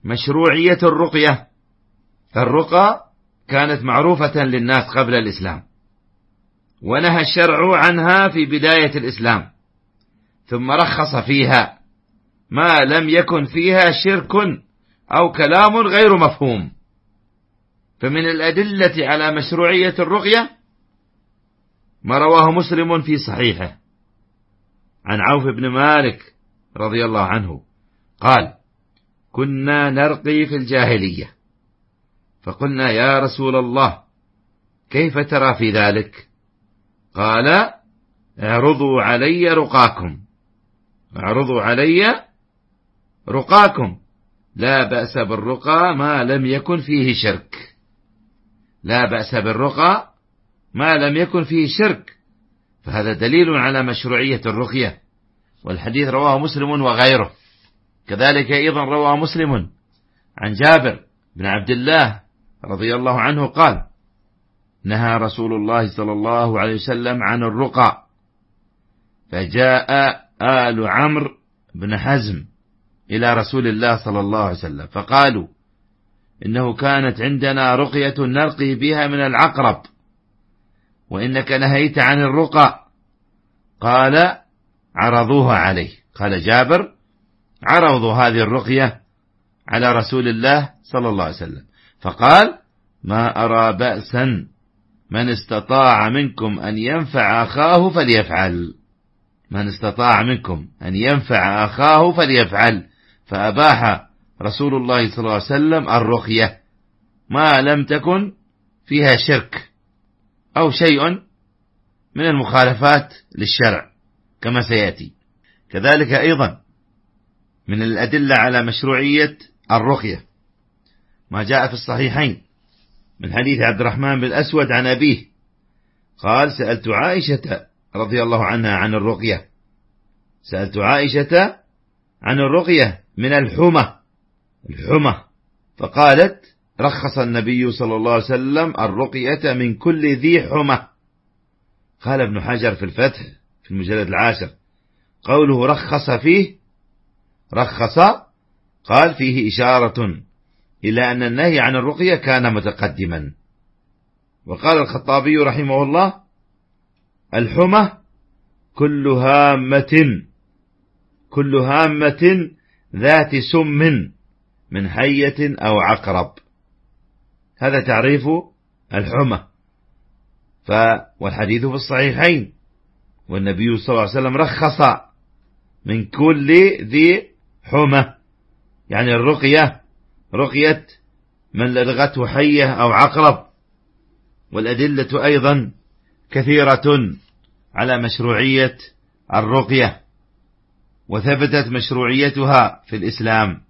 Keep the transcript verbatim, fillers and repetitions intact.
مشروعية الرقية. الرقى كانت معروفة للناس قبل الإسلام، ونهى الشرع عنها في بداية الإسلام، ثم رخص فيها ما لم يكن فيها شرك أو كلام غير مفهوم. فمن الأدلة على مشروعية الرقية ما رواه مسلم في صحيحه عن عوف بن مالك رضي الله عنه قال: كنا نرقي في الجاهلية، فقلنا يا رسول الله كيف ترى في ذلك؟ قال: اعرضوا علي رقاكم، اعرضوا علي رقاكم، لا بأس بالرقى ما لم يكن فيه شرك، لا بأس بالرقى ما لم يكن فيه شرك. فهذا دليل على مشروعية الرقية، والحديث رواه مسلم وغيره. كذلك أيضا رواه مسلم عن جابر بن عبد الله رضي الله عنه قال: نهى رسول الله صلى الله عليه وسلم عن الرقى، فجاء آل عمرو بن حزم إلى رسول الله صلى الله عليه وسلم فقالوا: إنه كانت عندنا رقية نرقي بها من العقرب، وإنك نهيت عن الرقى. قال: عرضوها عليه. قال جابر: عرضوا هذه الرقية على رسول الله صلى الله عليه وسلم، فقال: ما أرى بأسا، من استطاع منكم أن ينفع أخاه فليفعل، من استطاع منكم أن ينفع أخاه فليفعل. فأباح رسول الله صلى الله عليه وسلم الرقية ما لم تكن فيها شرك أو شيء من المخالفات للشرع كما سيأتي. كذلك أيضا من الأدلة على مشروعية الرقية ما جاء في الصحيحين من حديث عبد الرحمن بن الأسود عن أبيه قال: سألت عائشة رضي الله عنها عن الرقية، سألت عائشة عن الرقية من الحمى، الحمى، فقالت: رخص النبي صلى الله عليه وسلم الرقية من كل ذي حمى. قال ابن حجر في الفتح في المجلد العاشر: قوله رخص فيه، رخص قال فيه إشارة إلى أن النهي عن الرقية كان متقدما. وقال الخطابي رحمه الله: الحمى كل هامة، كل هامة ذات سم من حية أو عقرب. هذا تعريف الحمى. ف والحديث في الصحيحين، والنبي صلى الله عليه وسلم رخص من كل ذي حمى، يعني الرقية رقية من لدغته حية أو عقرب. والأدلة أيضا كثيرة على مشروعية الرقية، وثبتت مشروعيتها في الإسلام.